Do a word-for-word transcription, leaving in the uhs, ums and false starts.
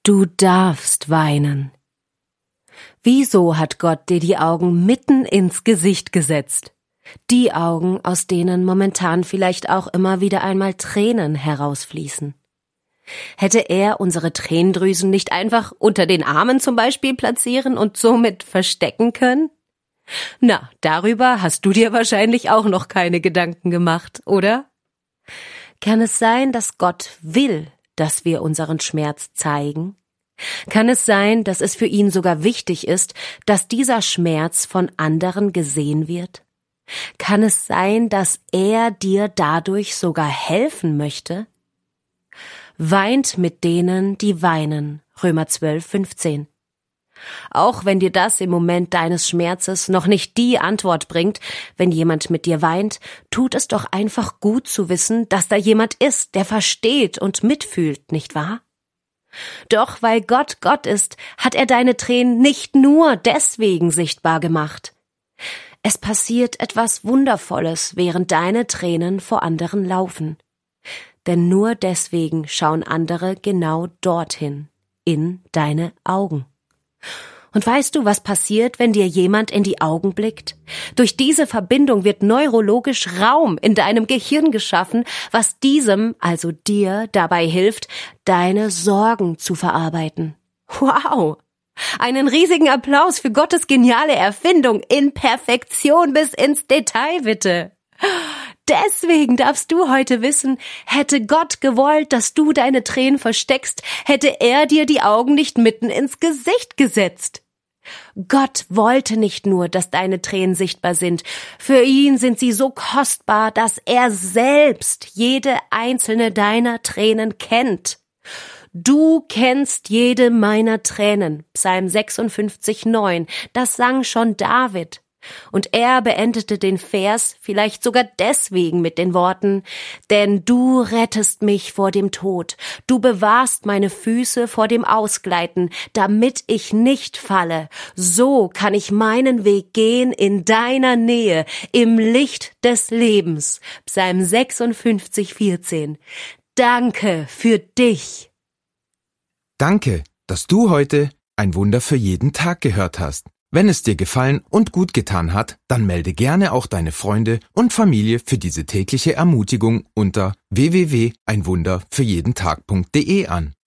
Du darfst weinen. Wieso hat Gott dir die Augen mitten ins Gesicht gesetzt? Die Augen, aus denen momentan vielleicht auch immer wieder einmal Tränen herausfließen. Hätte er unsere Tränendrüsen nicht einfach unter den Armen zum Beispiel platzieren und somit verstecken können? Na, darüber hast du dir wahrscheinlich auch noch keine Gedanken gemacht, oder? Kann es sein, dass Gott will, dass wir unseren Schmerz zeigen? Kann es sein, dass es für ihn sogar wichtig ist, dass dieser Schmerz von anderen gesehen wird? Kann es sein, dass er dir dadurch sogar helfen möchte? Weint mit denen, die weinen, Römer zwölf, fünfzehn. Auch wenn dir das im Moment deines Schmerzes noch nicht die Antwort bringt, wenn jemand mit dir weint, tut es doch einfach gut zu wissen, dass da jemand ist, der versteht und mitfühlt, nicht wahr? Doch weil Gott Gott ist, hat er deine Tränen nicht nur deswegen sichtbar gemacht. Es passiert etwas Wundervolles, während deine Tränen vor anderen laufen. Denn nur deswegen schauen andere genau dorthin, in deine Augen. Und weißt du, was passiert, wenn dir jemand in die Augen blickt? Durch diese Verbindung wird neurologisch Raum in deinem Gehirn geschaffen, was diesem, also dir, dabei hilft, deine Sorgen zu verarbeiten. Wow! Einen riesigen Applaus für Gottes geniale Erfindung in Perfektion bis ins Detail, bitte! Deswegen darfst du heute wissen, hätte Gott gewollt, dass du deine Tränen versteckst, hätte er dir die Augen nicht mitten ins Gesicht gesetzt. Gott wollte nicht nur, dass deine Tränen sichtbar sind. Für ihn sind sie so kostbar, dass er selbst jede einzelne deiner Tränen kennt. Du kennst jede meiner Tränen, Psalm sechsundfünfzig, neun, das sang schon David. Und er beendete den Vers vielleicht sogar deswegen mit den Worten: Denn du rettest mich vor dem Tod, du bewahrst meine Füße vor dem Ausgleiten, damit ich nicht falle. So kann ich meinen Weg gehen in deiner Nähe, im Licht des Lebens. Psalm sechsundfünfzig, vierzehn. Danke für dich. Danke, dass du heute ein Wunder für jeden Tag gehört hast. Wenn es dir gefallen und gut getan hat, dann melde gerne auch deine Freunde und Familie für diese tägliche Ermutigung unter w w w punkt ein wunder für jeden Tag punkt d e an.